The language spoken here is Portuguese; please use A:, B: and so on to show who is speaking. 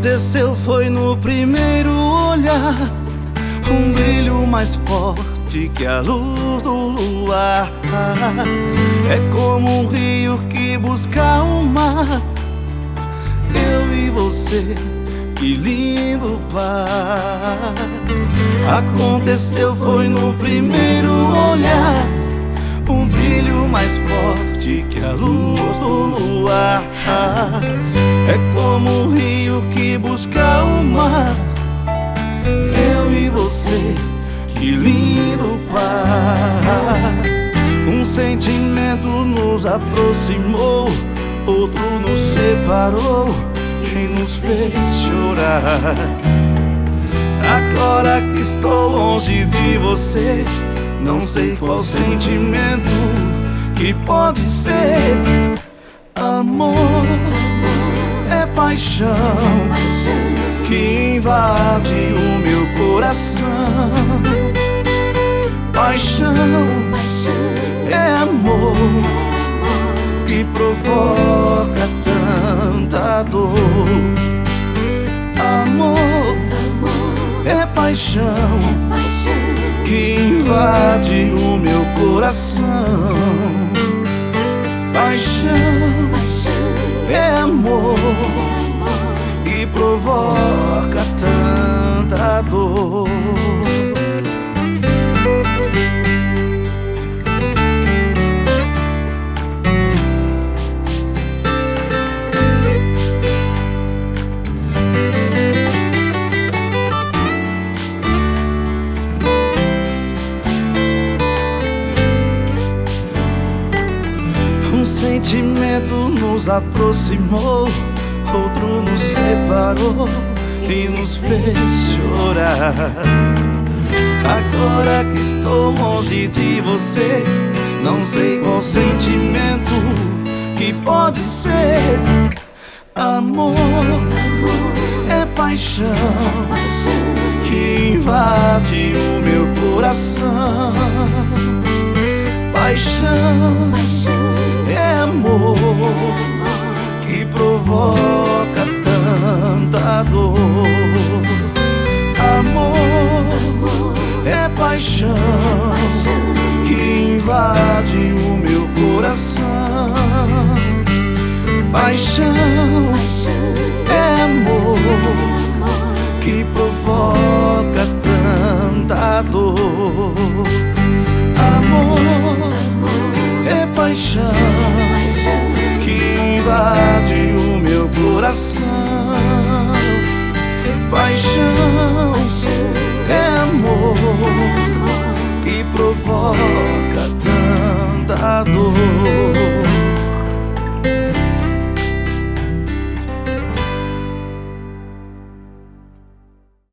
A: aconteceu foi no primeiro olhar, um brilho mais forte que a luz do luar. É como um rio que busca o mar, eu e você, que lindo par. Aconteceu foi no primeiro olhar, um brilho mais forte que a luz do luar. É como um rio que busca o mar, eu e você, que lindo par. Um sentimento nos aproximou, outro nos separou e nos fez chorar. Agora que estou longe de você, não sei qual sentimento que pode ser. Amor é paixão que invade o meu coração. Paixão é amor que provoca tanta dor. Amor é paixão que invade o meu coração. Paixão é amor que provoca tanta dor. Um sentimento nos aproximou, outro nos separou e nos fez chorar. Agora que estou longe de você, não sei qual sentimento que pode ser. Amor é paixão que invade o meu coração. Paixão é amor que provoca tanta dor. Amor é paixão que invade o meu coração. Paixão